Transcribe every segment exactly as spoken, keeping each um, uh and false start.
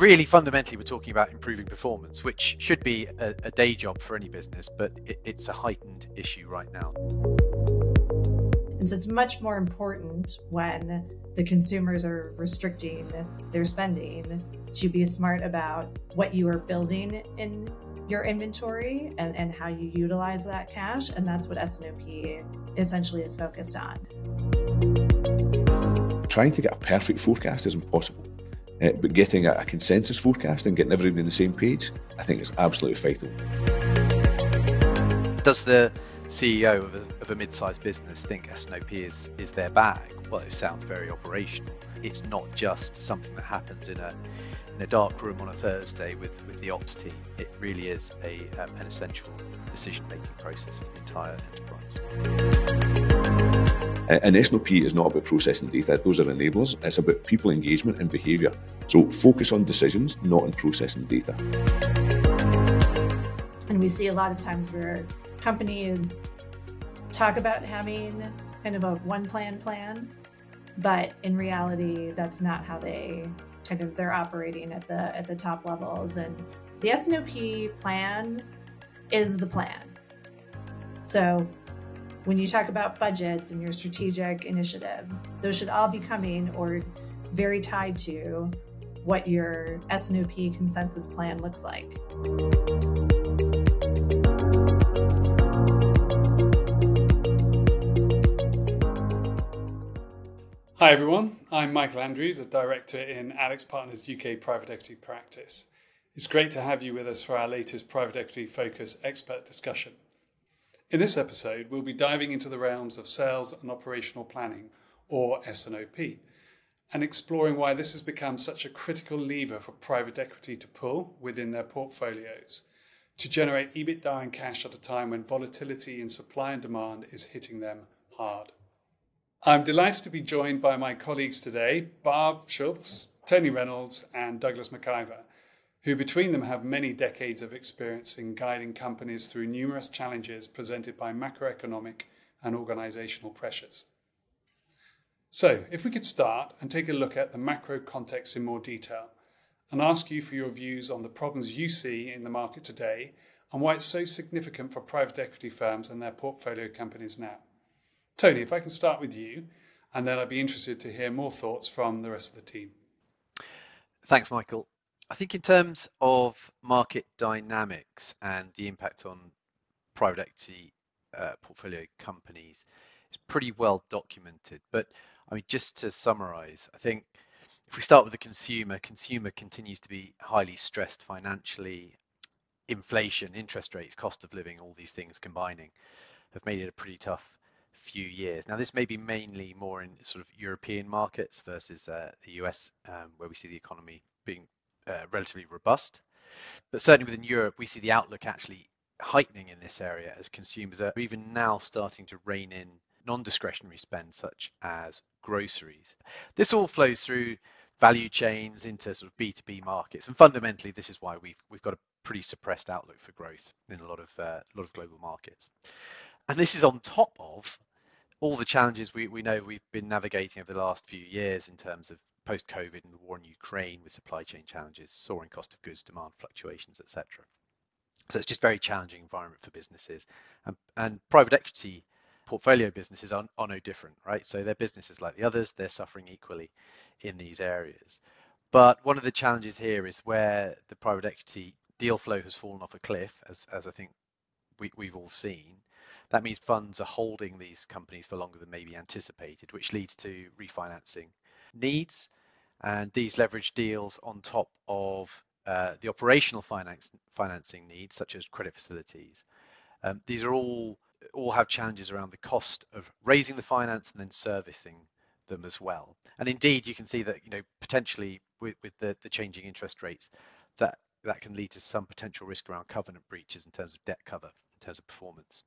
really fundamentally we're talking about improving performance, which should be a, a day job for any business, but it, it's a heightened issue right now. And so it's much more important when the consumers are restricting their spending to be smart about what you are building in your inventory and, and how you utilize that cash. And that's what S and O P essentially is focused on. Trying to get a perfect forecast is impossible. Uh, but getting a, a consensus forecast and getting everybody on the same page, I think is absolutely vital. Does the C E O of a, of a mid-sized business think S and O P is, is their bag? Well, it sounds very operational. It's not just something that happens in a in a dark room on a Thursday with, with the ops team. It really is a um, an essential decision-making process of the entire enterprise. And S and O P is not about processing data, those are enablers. It's about people engagement and behaviour. So focus on decisions, not on processing data. And we see a lot of times where companies talk about having kind of a one plan plan, but in reality, that's not how they kind of they're operating at the at the top levels. And the S and O P plan is the plan. So when you talk about budgets and your strategic initiatives, those should all be coming or very tied to what your S and O P consensus plan looks like. Hi everyone, I'm Michael Andrews, a director in AlixPartners U K Private Equity Practice. It's great to have you with us for our latest private equity focus expert discussion. In this episode, we'll be diving into the realms of sales and operational planning, or S and O P, and exploring why this has become such a critical lever for private equity to pull within their portfolios to generate EBITDA and cash at a time when volatility in supply and demand is hitting them hard. I'm delighted to be joined by my colleagues today, Barb Schultz, Tony Reynolds, and Douglas McIver, who between them have many decades of experience in guiding companies through numerous challenges presented by macroeconomic and organisational pressures. So, if we could start and take a look at the macro context in more detail and ask you for your views on the problems you see in the market today and why it's so significant for private equity firms and their portfolio companies now. Tony, if I can start with you, and then I'd be interested to hear more thoughts from the rest of the team. Thanks, Michael. I think in terms of market dynamics and the impact on private equity uh, portfolio companies, it's pretty well documented. But I mean, just to summarize, I think if we start with the consumer, consumer continues to be highly stressed financially. Inflation, interest rates, cost of living, all these things combining have made it a pretty tough few years. Now, this may be mainly more in sort of European markets versus uh, the U S, um, where we see the economy being Uh, relatively robust, but certainly within Europe we see the outlook actually heightening in this area as consumers are even now starting to rein in non-discretionary spend such as groceries. This all flows through value chains into sort of B two B markets, and fundamentally this is why we've we've got a pretty suppressed outlook for growth in a lot of uh, a lot of global markets. And this is on top of all the challenges we, we know we've been navigating over the last few years in terms of post-COVID and the war in Ukraine with supply chain challenges, soaring cost of goods, demand fluctuations, et cetera. So it's just a very challenging environment for businesses. And, and private equity portfolio businesses are, are no different, right? So they're businesses like the others, they're suffering equally in these areas. But one of the challenges here is where the private equity deal flow has fallen off a cliff, as, as I think we, we've all seen. That means funds are holding these companies for longer than maybe anticipated, which leads to refinancing needs, and these leverage deals on top of uh, the operational finance financing needs, such as credit facilities. Um, these are all all have challenges around the cost of raising the finance and then servicing them as well. And indeed, you can see that you know potentially with, with the, the changing interest rates, that that can lead to some potential risk around covenant breaches in terms of debt cover, in terms of performance.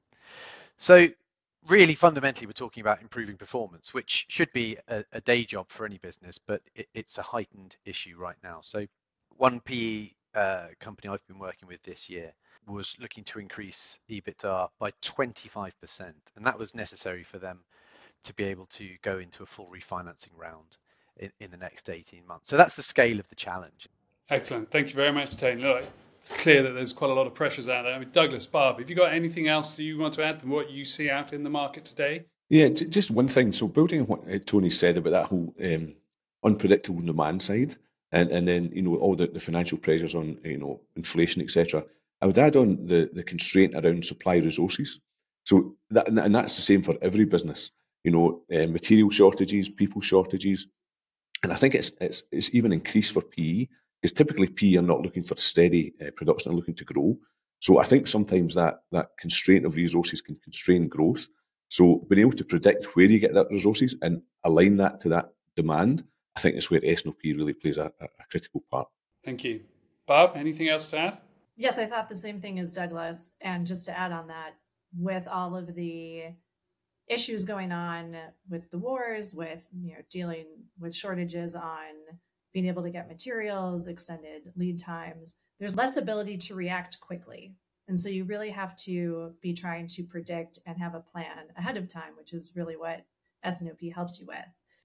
So really fundamentally we're talking about improving performance, which should be a, a day job for any business, but it, it's a heightened issue right now. So one P E uh, company I've been working with this year was looking to increase EBITDA by twenty-five percent, and that was necessary for them to be able to go into a full refinancing round in, in the next eighteen months. So that's the scale of the challenge. Excellent. Thank you very much, Tony. Look, it's clear that there's quite a lot of pressures out there. I mean, Douglas, Barb, have you got anything else that you want to add from what you see out in the market today? Yeah, j- just one thing. So building on what uh, Tony said about that whole um, unpredictable demand side, and and then you know all the, the financial pressures on you know inflation, et cetera. I would add on the the constraint around supply resources. So that and that's the same for every business. You know, uh, material shortages, people shortages, and I think it's it's it's even increased for P E because typically P E are not looking for steady uh, production; they're looking to grow. So I think sometimes that that constraint of resources can constrain growth. So being able to predict where you get that resources and align that to that demand, I think is where S N O P really plays a, a critical part. Thank you. Barb, anything else to add? Yes, I thought the same thing as Douglas. And just to add on that, with all of the issues going on with the wars, with you know dealing with shortages on being able to get materials, extended lead times, there's less ability to react quickly. And so you really have to be trying to predict and have a plan ahead of time, which is really what S N O P helps you with.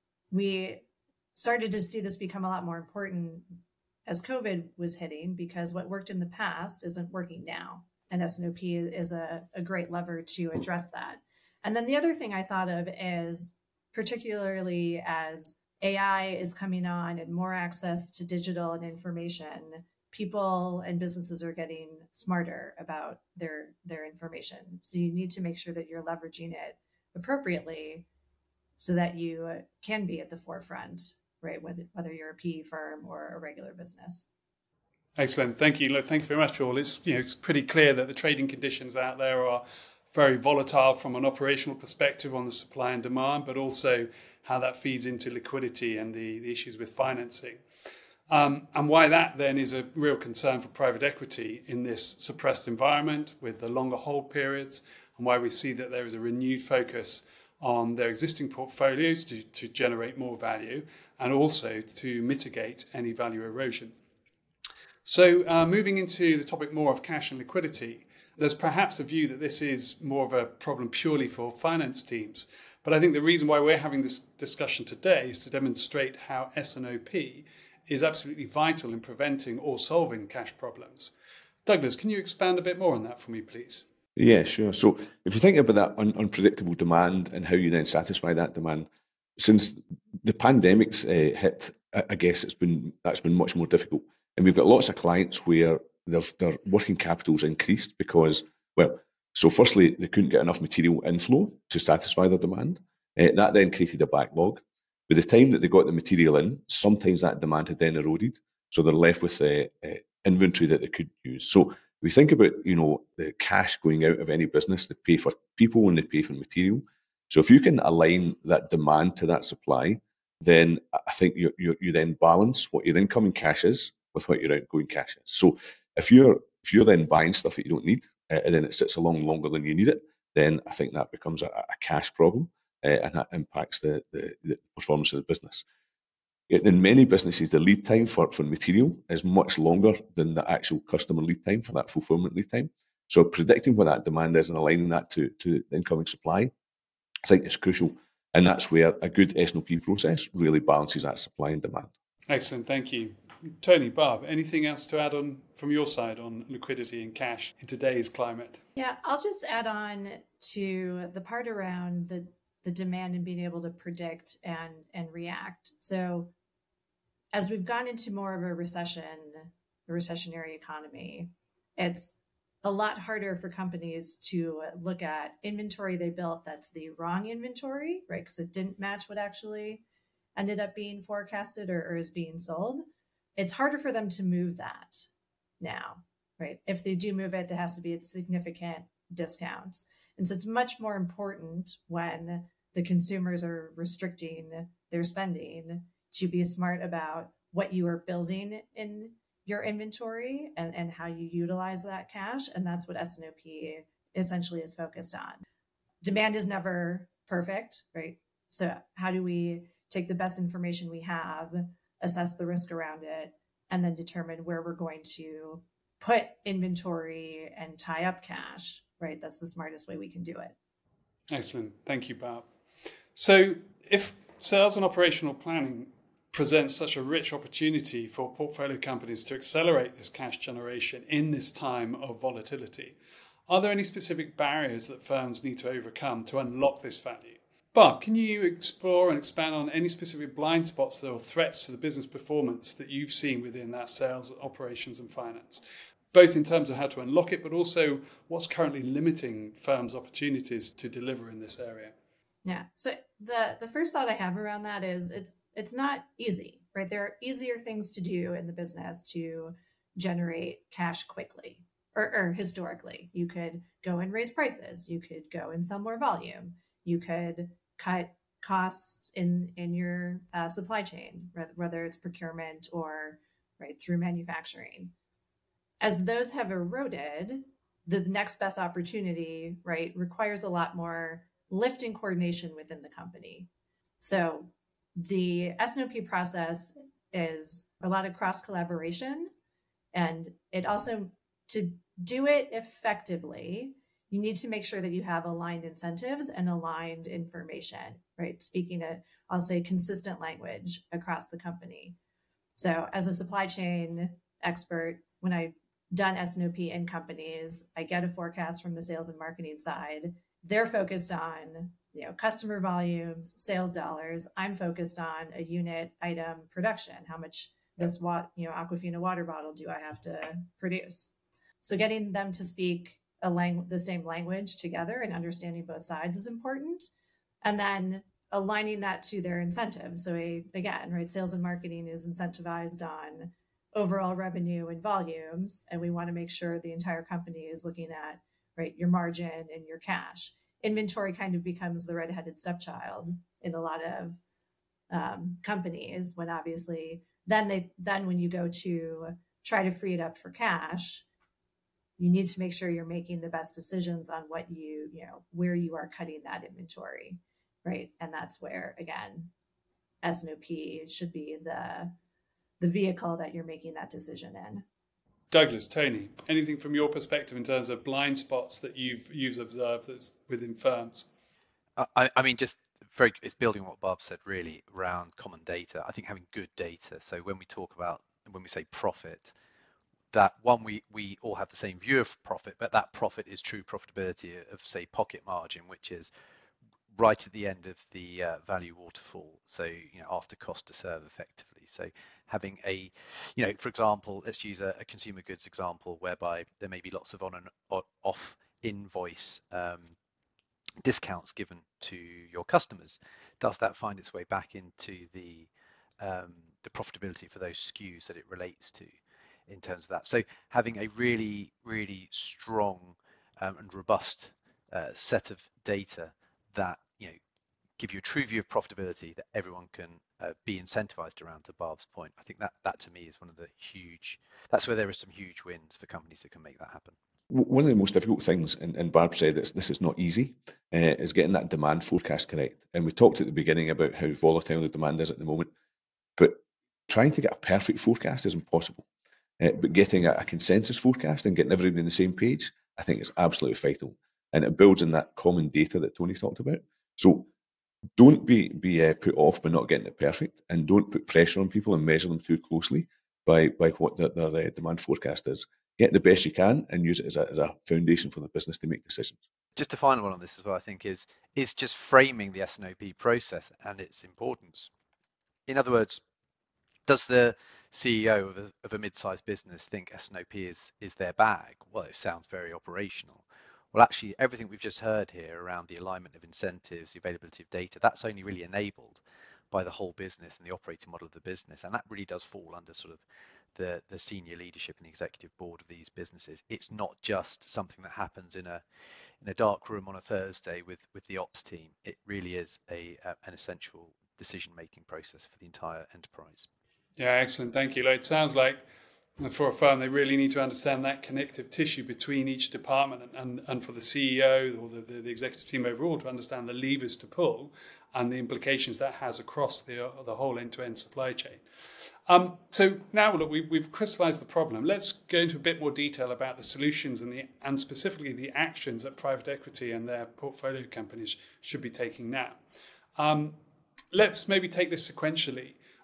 We started to see this become a lot more important as COVID was hitting because what worked in the past isn't working now. And S N O P is a, a great lever to address that. And then the other thing I thought of is, particularly as A I is coming on and more access to digital and information, people and businesses are getting smarter about their, their information. So you need to make sure that you're leveraging it appropriately so that you can be at the forefront, right? Whether, whether you're a P E firm or a regular business. Excellent. Thank you. Look, thank you very much, all. It's, you know, it's pretty clear that the trading conditions out there are very volatile from an operational perspective on the supply and demand, but also how that feeds into liquidity and the, the issues with financing. Um, and why that then is a real concern for private equity in this suppressed environment with the longer hold periods, and why we see that there is a renewed focus on their existing portfolios to, to generate more value and also to mitigate any value erosion. So uh, moving into the topic more of cash and liquidity, there's perhaps a view that this is more of a problem purely for finance teams. But I think the reason why we're having this discussion today is to demonstrate how S N O P is absolutely vital in preventing or solving cash problems. Douglas, can you expand a bit more on that for me, please? Yeah, sure. So if you think about that un- unpredictable demand and how you then satisfy that demand, since the pandemic's uh, hit, I, I guess it's been that's been much more difficult. And we've got lots of clients where their working capital's increased because, well, so firstly, they couldn't get enough material inflow to satisfy their demand. Uh, that then created a backlog. By the time that they got the material in, sometimes that demand had then eroded. So they're left with uh, uh, inventory that they could use. So if we think about, you know, the cash going out of any business, they pay for people and they pay for material. So if you can align that demand to that supply, then I think you, you, you then balance what your incoming cash is with what your outgoing cash is. So if you're if you're then buying stuff that you don't need uh, and then it sits along longer than you need it, then I think that becomes a, a cash problem uh, and that impacts the, the, the performance of the business. In many businesses, the lead time for, for material is much longer than the actual customer lead time for that fulfillment lead time. So predicting what that demand is and aligning that to, to the incoming supply, I think is crucial. And that's where a good S N O P process really balances that supply and demand. Excellent, thank you. Tony, Barb, anything else to add on from your side on liquidity and cash in today's climate? Yeah, I'll just add on to the part around the, the demand and being able to predict and, and react. So as we've gone into more of a recession, a recessionary economy, it's a lot harder for companies to look at inventory they built that's the wrong inventory, right? Because it didn't match what actually ended up being forecasted or, or is being sold. It's harder for them to move that now, right? If they do move it, there has to be at significant discounts. And so it's much more important when the consumers are restricting their spending to be smart about what you are building in your inventory and, and how you utilize that cash. And that's what S N O P essentially is focused on. Demand is never perfect, right? So how do we take the best information we have, assess the risk around it, and then determine where we're going to put inventory and tie up cash, right? That's the smartest way we can do it. Excellent. Thank you, Barb. So if sales and operational planning presents such a rich opportunity for portfolio companies to accelerate this cash generation in this time of volatility. Are there any specific barriers that firms need to overcome to unlock this value? Bob, can you explore and expand on any specific blind spots or threats to the business performance that you've seen within that sales, operations and finance, both in terms of how to unlock it, but also what's currently limiting firms' opportunities to deliver in this area? Yeah. So the the first thought I have around that is it's it's not easy, right? There are easier things to do in the business to generate cash quickly. Or, or historically, you could go and raise prices. You could go and sell more volume. You could cut costs in in your uh, supply chain, whether it's procurement or right through manufacturing. As those have eroded, the next best opportunity, right, requires a lot more lift and coordination within the company. So the S N O P process is a lot of cross collaboration, and it also, to do it effectively, you need to make sure that you have aligned incentives and aligned information, right? Speaking a, I'll say, consistent language across the company. So as a supply chain expert, when I've done S N O P in companies, I get a forecast from the sales and marketing side. They're focused on, you know, customer volumes, sales dollars. I'm focused on a unit item production. How much this what you know Aquafina water bottle do I have to produce? So getting them to speak a lang- the same language together and understanding both sides is important, and then aligning that to their incentives. So a, again, right, sales and marketing is incentivized on overall revenue and volumes, and we want to make sure the entire company is looking at right your margin and your cash. Inventory kind of becomes the redheaded stepchild in a lot of um, companies, when obviously then they then when you go to try to free it up for cash, you need to make sure you're making the best decisions on what you you know where you are cutting that inventory, right? And that's where, again, S N O P should be the the vehicle that you're making that decision in. Douglas, Tony, anything from your perspective in terms of blind spots that you've you've observed that's within firms? I, I mean, just very, it's building on what Bob said really around common data. I think having good data. So when we talk about, when we say profit, that one, we, we all have the same view of profit, but that profit is true profitability of, say, pocket margin, which is right at the end of the uh, value waterfall. So, you know, after cost to serve effectively. So having a, you know, for example, let's use a, a consumer goods example whereby there may be lots of on and off invoice um, discounts given to your customers. Does that find its way back into the um, the profitability for those S K Us that it relates to in terms of that? So having a really, really strong um, and robust uh, set of data that, you know, give you a true view of profitability that everyone can uh, be incentivized around, to Barb's point. I think that that to me is one of the huge, that's where there are some huge wins for companies that can make that happen. One of the most difficult things, and, and Barb said this, this is not easy, uh, is getting that demand forecast correct. And we talked at the beginning about how volatile the demand is at the moment, but trying to get a perfect forecast is impossible. Uh, but getting a, a consensus forecast and getting everybody on the same page, I think is absolutely vital. And it builds in that common data that Tony talked about. So don't be, be uh, put off by not getting it perfect, and don't put pressure on people and measure them too closely by, by what their, their uh, demand forecast is. Get the best you can and use it as a, as a foundation for the business to make decisions. Just a final one on this as well, I think, is is just framing the S N O P process and its importance. In other words, does the C E O of a, of a mid-sized business think S N O P is is their bag? Well, it sounds very operational. Well, actually, everything we've just heard here around the alignment of incentives, the availability of data, that's only really enabled by the whole business and the operating model of the business. And that really does fall under sort of the, the senior leadership and the executive board of these businesses. It's not just something that happens in a in a dark room on a Thursday with, with the ops team. It really is a, a an essential decision-making process for the entire enterprise. Yeah, excellent. Thank you. It sounds like for a firm, they really need to understand that connective tissue between each department, and, and, and for the C E O or the, the, the executive team overall to understand the levers to pull and the implications that has across the, the whole end-to-end supply chain. Um, so now, look, we, we've crystallized the problem. Let's go into a bit more detail about the solutions and the and specifically the actions that private equity and their portfolio companies should be taking now. Um, let's maybe take this sequentially.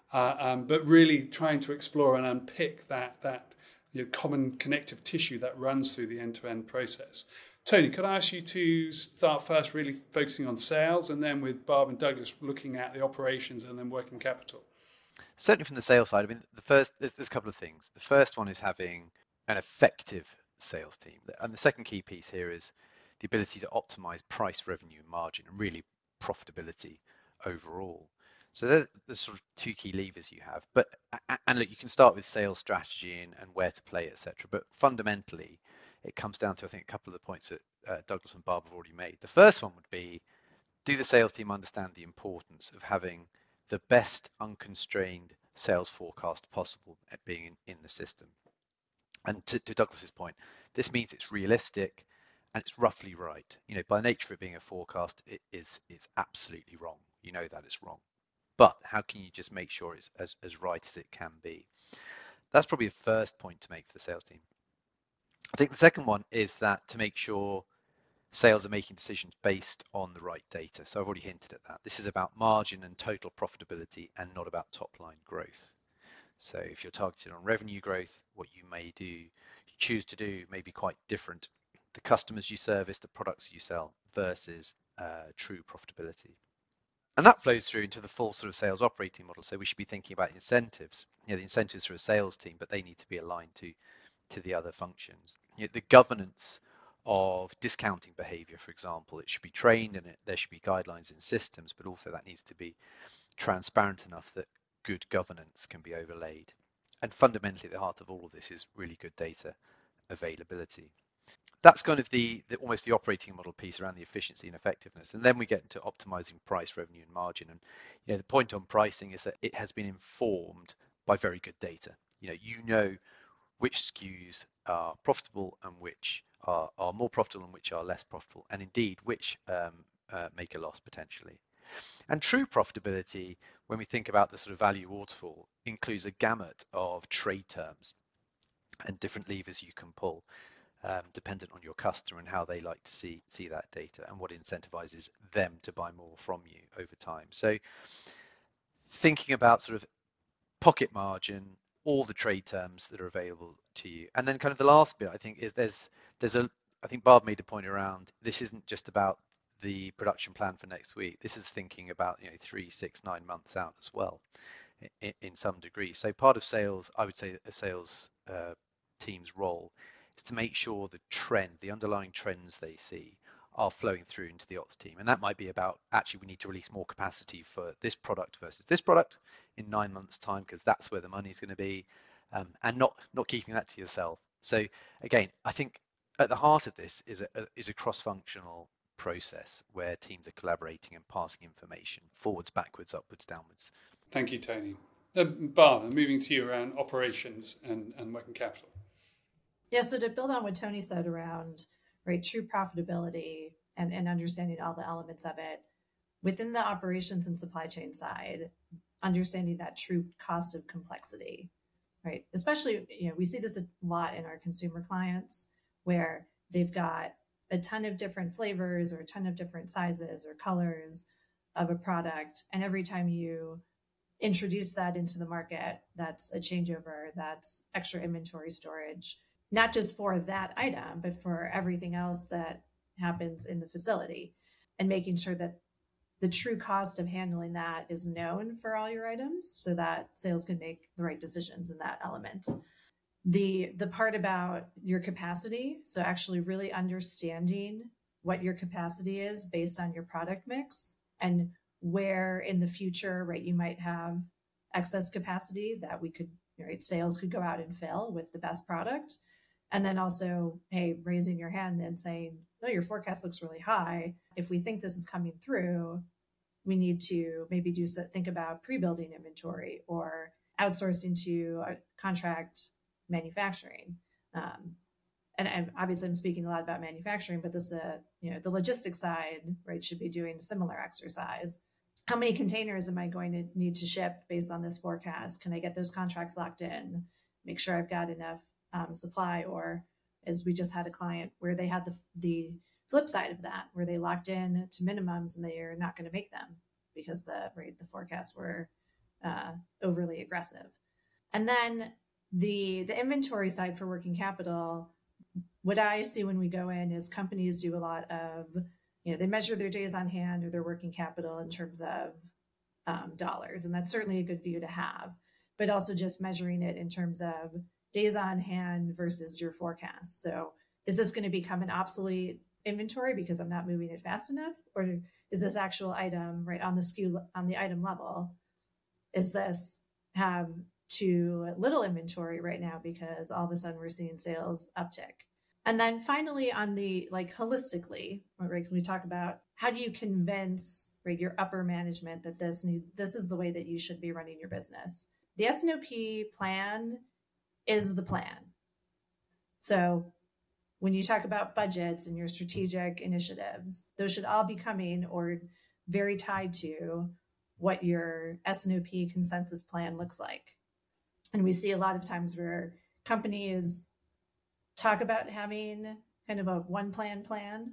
uh, um, but really trying to explore and unpick that that you know, common connective tissue that runs through the end-to-end process. Tony, could I ask you to start first really focusing on sales, and then with Barb and Douglas looking at the operations and then working capital? Certainly from the sales side, I mean, the first, there's, there's a couple of things. The first one is having an effective sales team. And the second key piece here is the ability to optimize price, revenue, margin, and really profitability overall. So there's, there's sort of two key levers you have. But and look, you can start with sales strategy and, and where to play, et cetera. But fundamentally, it comes down to, I think, a couple of the points that uh, Douglas and Barb have already made. The first one would be, do the sales team understand the importance of having the best unconstrained sales forecast possible at being in, in the system? And to, to Douglas's point, this means it's realistic and it's roughly right. You know, by nature of it being a forecast, it is is absolutely wrong. You know that it's wrong. But how can you just make sure it's as, as right as it can be? That's probably the first point to make for the sales team. I think the second one is that to make sure sales are making decisions based on the right data. So I've already hinted at that. This is about margin and total profitability and not about top line growth. So if you're targeted on revenue growth, what you may do, you choose to do may be quite different. The customers you service, the products you sell versus uh, true profitability. And that flows through into the full sort of sales operating model. So we should be thinking about incentives. You know, the incentives for a sales team, but they need to be aligned to, to the other functions. You know, the governance of discounting behavior, for example, it should be trained and it, there should be guidelines and systems, but also that needs to be transparent enough that good governance can be overlaid. And fundamentally, at the heart of all of this is really good data availability. That's kind of the, the almost the operating model piece around the efficiency and effectiveness. And then we get into optimizing price, revenue, and margin. And you know, the point on pricing is that it has been informed by very good data. You know, you know which S K Us are profitable and which are, are more profitable and which are less profitable, and indeed which um, uh, make a loss potentially. And true profitability, when we think about the sort of value waterfall, includes a gamut of trade terms and different levers you can pull, um, dependent on your customer and how they like to see see that data and what incentivizes them to buy more from you over time. So thinking about sort of pocket margin, all the trade terms that are available to you. And then kind of the last bit, I think, is there's there's a I think Barb made a point around this isn't just about the production plan for next week. This is thinking about, you know, three, six, nine months out as well, in, in some degree. So part of sales, I would say, a sales uh, team's role is to make sure the trend, the underlying trends they see, are flowing through into the ops team. And that might be about, actually, we need to release more capacity for this product versus this product in nine months' time, because that's where the money's going to be, um, and not not keeping that to yourself. So again, I think at the heart of this is a, is a cross-functional process where teams are collaborating and passing information forwards, backwards, upwards, downwards. Thank you, Tony. Uh, Barb, I'm moving to you around operations and, and working capital. Yeah, so to build on what Tony said around right true profitability and, and understanding all the elements of it, within the operations and supply chain side, understanding that true cost of complexity, right? Especially, you know, we see this a lot in our consumer clients where they've got a ton of different flavors or a ton of different sizes or colors of a product. And every time you introduce that into the market, that's a changeover, that's extra inventory storage, not just for that item, but for everything else that happens in the facility, and making sure that the true cost of handling that is known for all your items so that sales can make the right decisions in that element. The the part about your capacity, so actually really understanding what your capacity is based on your product mix and where in the future, right, you might have excess capacity that we could, right, sales could go out and fill with the best product. And then also, hey, raising your hand and saying, no, your forecast looks really high. If we think this is coming through, we need to maybe do so, think about pre-building inventory or outsourcing to a contract manufacturing. Um, and, and obviously I'm speaking a lot about manufacturing, but this, uh, you know, the logistics side, right, should be doing a similar exercise. How many containers am I going to need to ship based on this forecast? Can I get those contracts locked in? Make sure I've got enough um, supply. Or as we just had a client where they had the, the flip side of that, where they locked in to minimums and they are not going to make them because the, right, the forecasts were uh, overly aggressive. And then the the inventory side for working capital, what I see when we go in is companies do a lot of, you know, they measure their days on hand or their working capital in terms of um, dollars. And that's certainly a good view to have, but also just measuring it in terms of days on hand versus your forecast. So is this going to become an obsolete inventory because I'm not moving it fast enough? Or is this actual item right on the S K U, on the item level? Is this have too little inventory right now because all of a sudden we're seeing sales uptick? And then finally, on the like holistically, right, when we talk about how do you convince right your upper management that this need, this is the way that you should be running your business? The S N O P plan is the plan. So when you talk about budgets and your strategic initiatives, those should all be coming or very tied to what your S N O P consensus plan looks like. And we see a lot of times where companies talk about having kind of a one plan plan,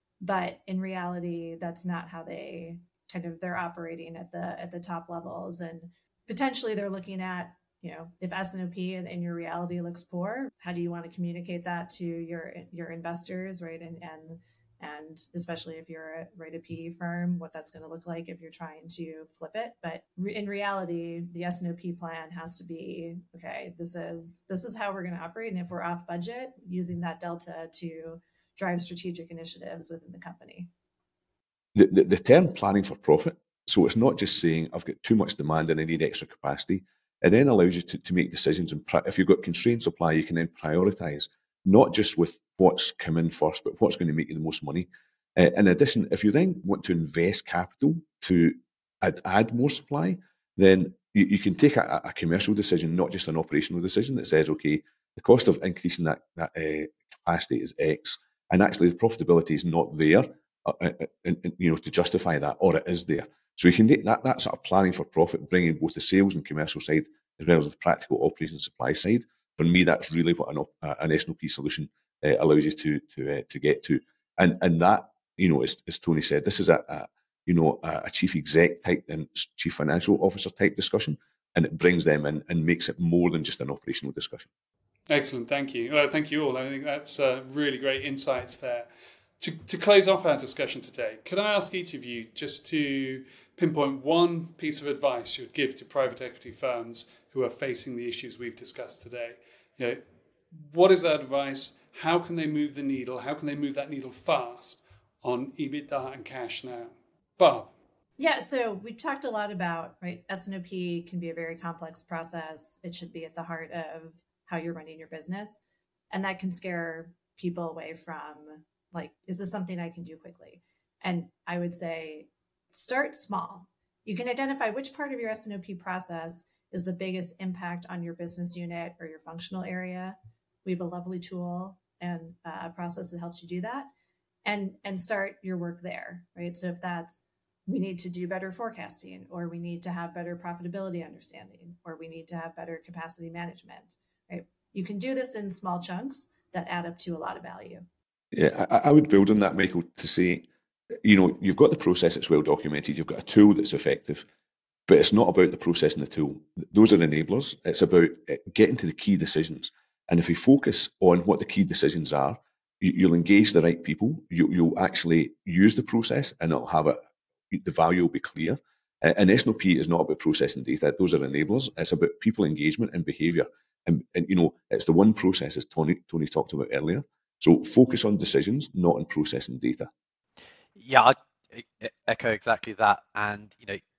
but in reality, that's not how they kind of they're operating at the at the top levels. And potentially they're looking at, you know, if S N O P in, in your reality looks poor, how do you want to communicate that to your your investors, right? And and and especially if you're a, right, a P E firm, what that's going to look like if you're trying to flip it. But re- in reality, the S N O P plan has to be, okay, this is this is how we're going to operate. And if we're off budget, using that delta to drive strategic initiatives within the company. The, the, the term planning for profit, so it's not just saying I've got too much demand and I need extra capacity. It then allows you to, to make decisions. And pri- if you've got constrained supply, you can then prioritize, not just with what's come in first, but what's going to make you the most money. Uh, in addition, if you then want to invest capital to add, add more supply, then you, you can take a, a commercial decision, not just an operational decision that says, okay, the cost of increasing that, that uh, capacity is X, and actually the profitability is not there, uh, uh, uh, you know, to justify that, or it is there. So you can take that, that sort of planning for profit, bringing both the sales and commercial side as well as the practical operations supply side. For me, that's really what an, uh, an S N O P solution uh, allows you to to uh, to get to. And and that, you know, as, as Tony said, this is a, a you know a, a chief exec type and chief financial officer type discussion, and it brings them in and makes it more than just an operational discussion. Excellent, thank you. Well, thank you all. I think that's uh, really great insights there. To, to close off our discussion today, could I ask each of you just to pinpoint one piece of advice you would give to private equity firms who are facing the issues we've discussed today? You know, what is that advice? How can they move the needle? How can they move that needle fast on EBITDA and cash now? Barb. Yeah, so we talked a lot about, right, S N O P can be a very complex process. It should be at the heart of how you're running your business. And that can scare people away from, like, is this something I can do quickly? And I would say, start small. You can identify which part of your S N O P process is the biggest impact on your business unit or your functional area. We have a lovely tool and a process that helps you do that, and and start your work there, right? So if that's, we need to do better forecasting, or we need to have better profitability understanding, or we need to have better capacity management, right? You can do this in small chunks that add up to a lot of value. Yeah, I, I would build on that, Michael, to say, you know, you've got the process that's well documented, you've got a tool that's effective, but it's not about the process and the tool. Those are enablers. It's about getting to the key decisions. And if you focus on what the key decisions are, you, you'll engage the right people, you, you'll actually use the process, and it'll have a, the value will be clear. And S N O P is not about processing data. Those are enablers. It's about people engagement and behavior. And, and you know, it's the one process, as Tony, Tony talked about earlier. So focus on decisions, not on processing data. Yeah, I echo exactly that. And, you know,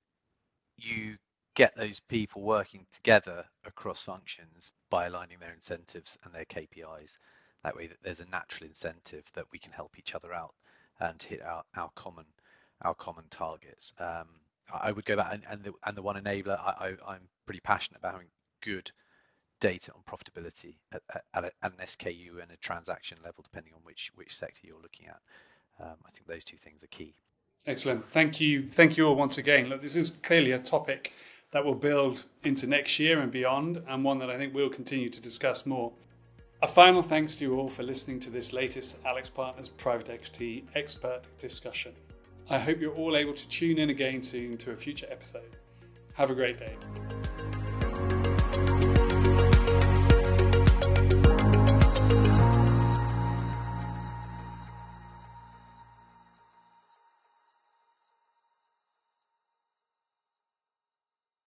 you get those people working together across functions by aligning their incentives and their K P Is. That way that there's a natural incentive that we can help each other out and to hit our, our common our common targets. Um, I would go back and, and, the, and the one enabler, I, I, I'm pretty passionate about having good data on profitability at, at, at an S K U and a transaction level, depending on which which sector you're looking at. Um, I think those two things are key. Excellent. Thank you. Thank you all once again. Look, this is clearly a topic that will build into next year and beyond, and one that I think we'll continue to discuss more. A final thanks to you all for listening to this latest AlixPartners Private Equity Expert discussion. I hope you're all able to tune in again soon to a future episode. Have a great day.